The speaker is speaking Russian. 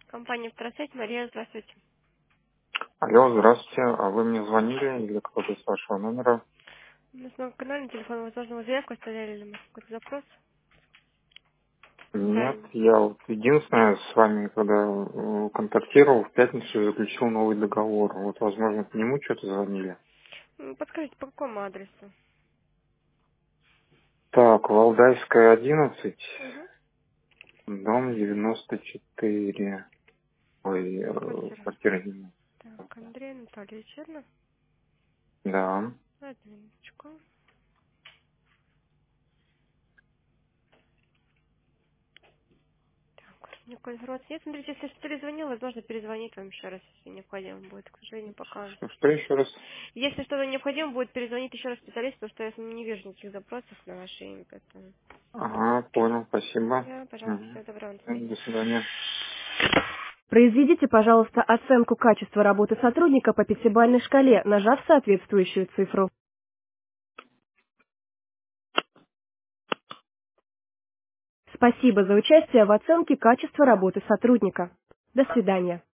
Компания «Второсвязь», Мария, здравствуйте. Алло, здравствуйте. А вы мне звонили или кто-то с вашего номера? На своем канале телефон, возможно, вы заявку оставляли или может, какой-то запрос. Нет, Правильно. я вот единственное с вами, когда контактировал, в пятницу заключил новый договор. Вот, возможно, к нему что-то звонили. Подскажите, по какому адресу? Так, Валдайская, 11, Угу. дом 94. Ой, Квартира. квартира 11. Так, Андрей Анатольевич, верно? Да. Одну минуточку. Так, никакой информации нет. Смотрите, если что-то перезвонил, возможно, перезвонить вам еще раз, если необходимо будет. К сожалению, пока. Что еще раз? Если что-то необходимо будет, перезвонить еще раз специалист, потому что я не вижу никаких запросов на ваше имя, поэтому... Ага, понял, спасибо. Да, пожалуйста, Мгм. всего доброго, до свидания. До свидания. Произведите, пожалуйста, оценку качества работы сотрудника по пятибалльной шкале, нажав соответствующую цифру. Спасибо за участие в оценке качества работы сотрудника. До свидания.